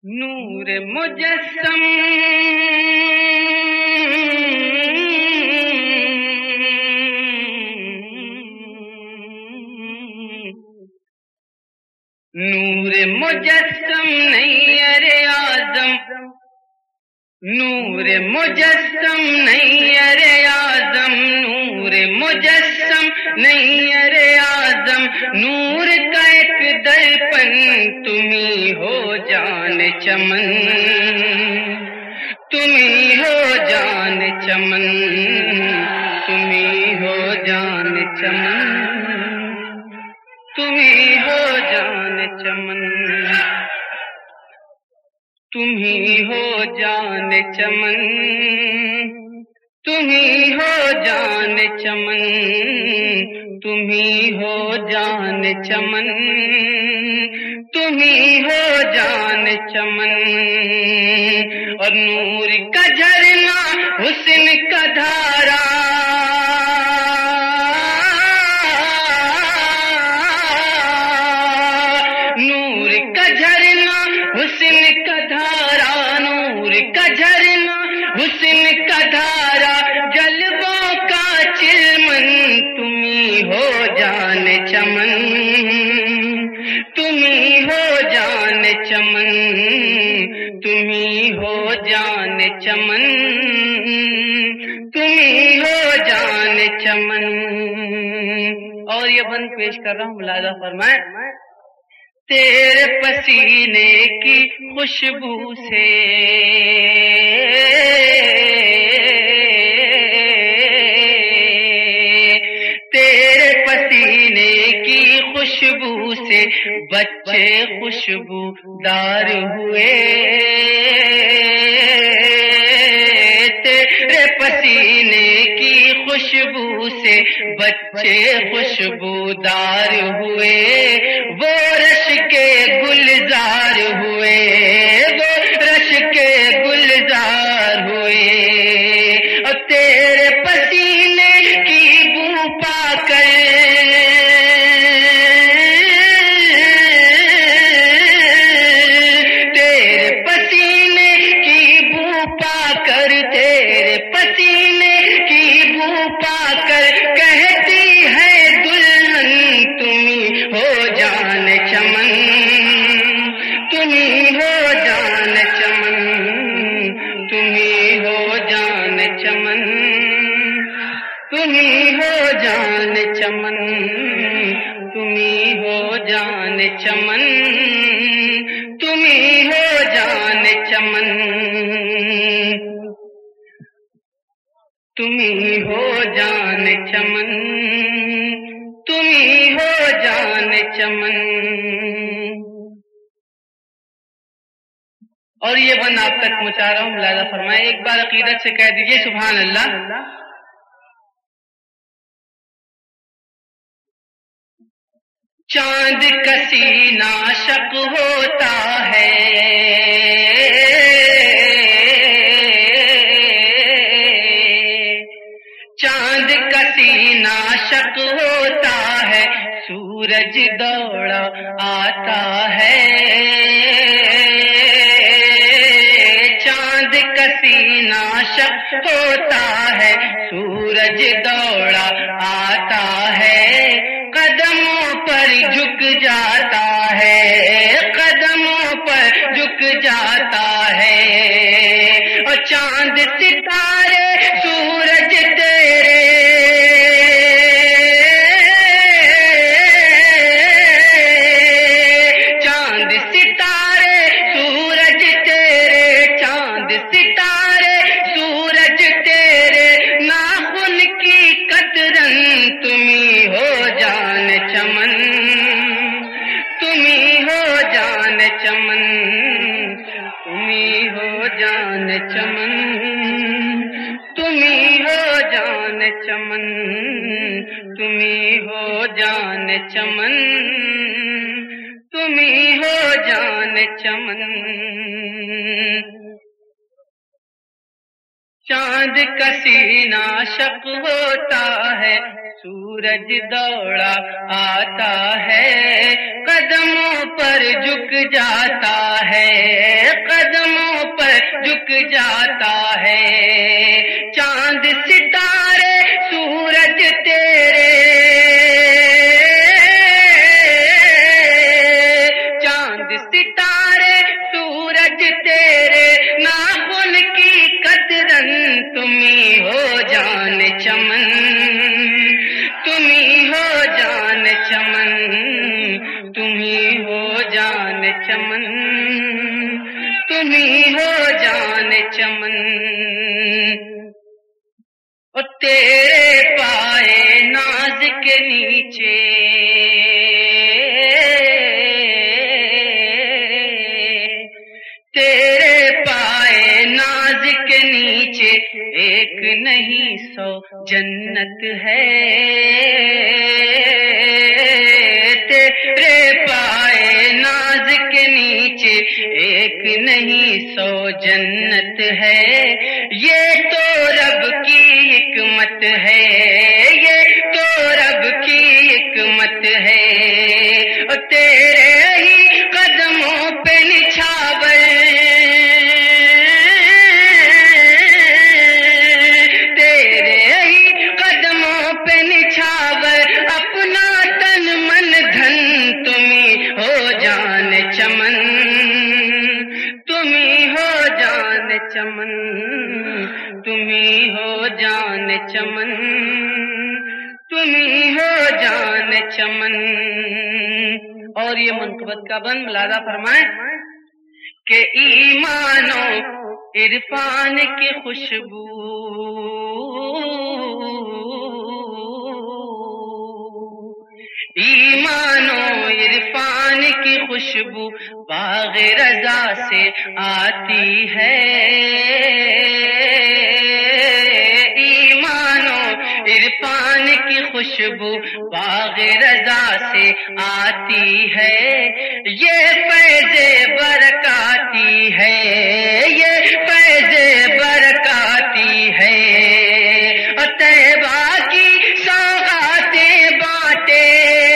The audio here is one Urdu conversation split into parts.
نور مجسم نور مجسم نیر اعظم نور مجسم نیر اعظم نور مجسم نیر اعظم نور کا ایک درپن تمہیں ہو جان چمن تمہیں ہو جان چمن تمہیں ہو جان چمن تمہیں ہو جان چمن تمہیں ہو جان چمن تمہیں ہو جان چمن تمہیں ہو جان چمن تمہیں ہو جان چمن اور نور کا جھرنا حسن کا دھارا نور کا جھرنا حسن کا دھارا نور کا جھرنا حسن کا دھارا جلووں کا چلمن تمہیں ہو جان چمن تمہیں ہو جان چمن تمہیں ہو جان چمن تمہیں ہو جان چمن اور یہ بند پیش کر رہا ہوں، ملاحظہ فرمائیں۔ تیرے پسینے کی خوشبو سے تیرے پسینے کی خوشبو سے بچے خوشبو دار ہوئے تیرے پسینے کی خوشبو سے بچے خوشبو دار ہوئے وہ رش کے گلزار ہوئے وہ رش کے گلزار ہوئے اور تیرے پسینے کی بو پا کر تیرے پسینے کی بو پا کر تیرے پسینے کی بو پا کر کہتی ہے دلہن تمہیں ہو جان چمن تمہیں ہو جان چمن تمہیں ہو جان چمن تمہیں ہو جان چمن تمہیں ہو جان چمن تمہیں ہو جان چمن تمہیں ہو جان چمن تمہیں ہو جان چمن اور یہ بند آپ تک پہنچا رہا ہوں، ملاحظہ فرمائیں۔ ایک بار عقیدت سے کہہ دیجئے سبحان اللہ۔ چاند کا سینہ شق ہوتا ہے چاند کا سینہ شق ہوتا ہے سورج دوڑا آتا ہے چاند کا سینہ شق ہوتا ہے سورج دوڑا آتا ہے قدموں پر جھک جاتا ہے قدموں پر جھک جاتا ہے اور چاند ستارے سورج تیرے چاند ستارے سورج تیرے چاند ستارے سورج تیرے ناخن کی قطرن تمہیں ہو جان چمن تمہیں ہو جان چمن تمہیں ہو جان چمن تمہیں ہو جان چمن تمہیں ہو جان چمن تمہیں ہو جان چمن چاند کا سینہ شق ہوتا ہے سورج دوڑا آتا ہے قدموں پر جھک جاتا ہے جھک جاتا ہے، چاند ستارے سورج تیرے، چاند ستارے سورج تیرے، ناخن کی قدرن تمہیں ہو جان چمن، تمہیں ہو جان چمن، تمہیں ہو جان چمن، تمہیں ہو جان چمن، اور تیرے پائے ناز کے نیچے تیرے پائے ناز کے نیچے ایک نہیں 100 جنت ہے، تیرے پائے ناز کے نیچے ایک نہیں 100 جنت ہے، یہ تو رب کی حکمت ہے، یہ تو رب کی حکمت ہے، اور تیرے ہی قدموں پہ نچھاور، تیرے ہی قدموں پہ نچھاور، اپنا تن من دھن تمہیں ہو جان چمن، تمہیں ہو جان چمن، تمہیں ہو جان چمن، تمہیں ہو جان چمن۔ اور یہ منقبت کا بند ملاحظہ فرمائیں کہ ایمان و عرفان کی خوشبو، ایمان و عرفان کی خوشبو باغ رضا سے آتی ہے، ایمان و عرفان کی خوشبو باغ رضا سے آتی ہے، یہ فیض برکاتی ہے، یہ فیض برکاتی ہے، اور طیبہ کی سوغاتیں بانٹے،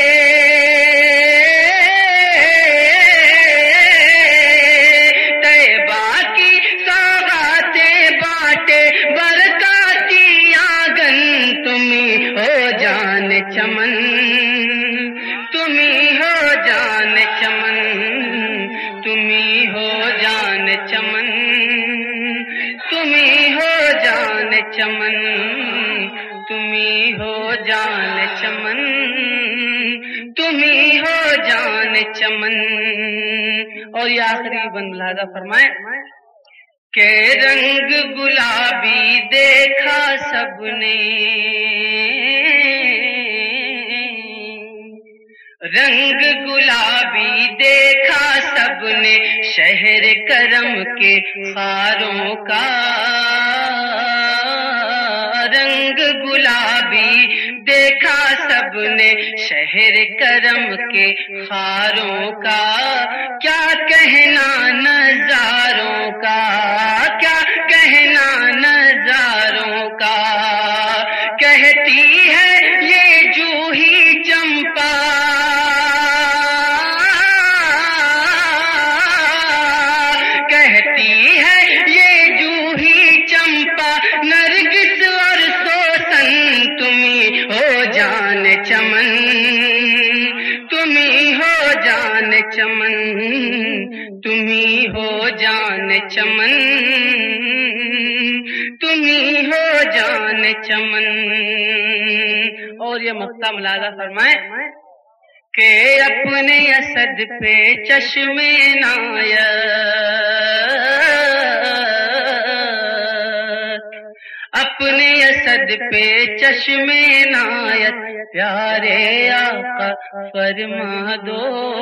طیبہ کی سوغاتیں بانٹے، برکاتی آنگن تمہیں ہو جان چمن، تمہیں ہو جان چمن، تمہیں ہو جان چمن، تمہیں ہو جان چمن، تمہیں ہو جان چمن، تمہیں ہو جان چمن۔ اور یہ آخری بند ملاحظہ فرمائیں کہ رنگ گلابی دیکھا سب نے، رنگ گلابی دیکھا سب نے شہر کرم کے خاروں کا، رنگ گلابی دیکھا سب نے شہر کرم کے خاروں کا، کیا کہنا نظاروں کا، کیا کہنا نظاروں کا، کہتی ہے یہ جوہی چمپا، کہتی ہے یہ جوہی چمپا، نرگس اور سوسن تمہیں ہو جان چمن، تمہیں ہو جان چمن، تمہیں ہو جان چمن، تمہیں ہو جان چمن۔ اور یہ مقطع ملاحظہ فرمائیں کہ اپنے اسد پہ چشم عنایت، اپنے اسد پہ چشم عنایت پیارے آقا فرما دو،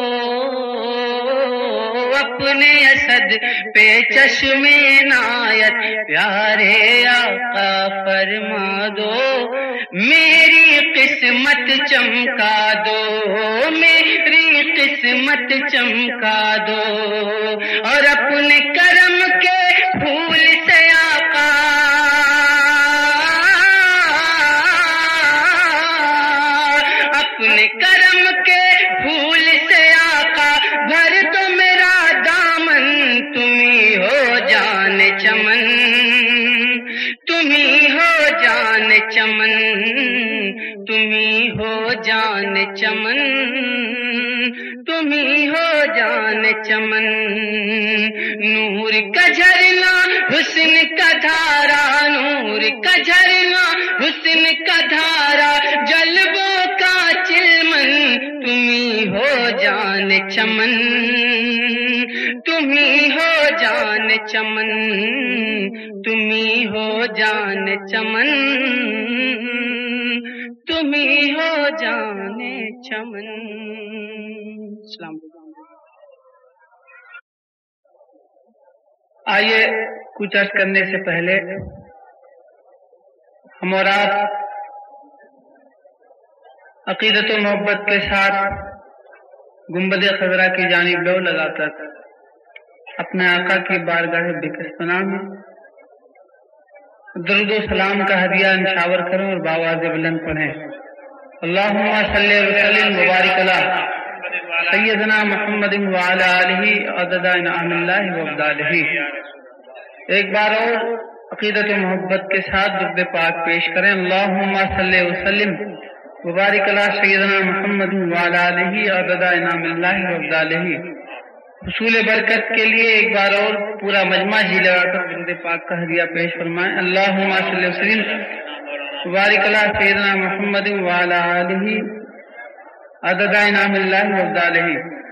اپنے اسد پہ چشم عنایت پیارے آقا فرما دو، میری قسمت چمکا دو، میری قسمت چمکا دو، اور اپنے کرم کے پھول سے آقا، اپنے کرم کے پھول سے آقا بھر دو میرا دامن، تمہیں ہو جان چمن تمہیں ہو جان چمن تمہیں ہو جان چمن تمہیں ہو جان چمن نور کا جھرنا حسن کا دھارا نور کا جھرنا حسن کا دھارا جلووں کا چلمن تمہیں ہو جان چمن تمہیں ہو جان چمن تمہیں ہو جان چمن تمہیں ہو جان چمن. السلام علیکم. آئیے کچھ عرض کرنے سے پہلے ہم اور آپ عقیدت و محبت کے ساتھ گنبد خضرا کی جانب لو لگا کر اپنے آقا کی بارگاہ بکس پناہ میں درود و سلام کا ہدیہ نشاور کریں اور باواز بلند پڑھیں. اللہم صلی وسلم مبارک علی سیدنا محمد وعلی آلہ عدد انعام اللہ وابدالہ. ایک بار اور عقیدت و محبت کے ساتھ درود پاک پیش کریں. اللہم صلی وسلم مبارک علی سیدنا محمد وعلی آلہ عدد انعام اللہ وابدالہ. حصول برکت کے لیے ایک بار اور پورا مجمع جی لگا کر درود پاک کا ہدیہ پیش فرمائیں. اللہم صلی وسلم مبارک علی سیدنا محمد وعلی آلہ عدد انعام اللہ وابدالہ.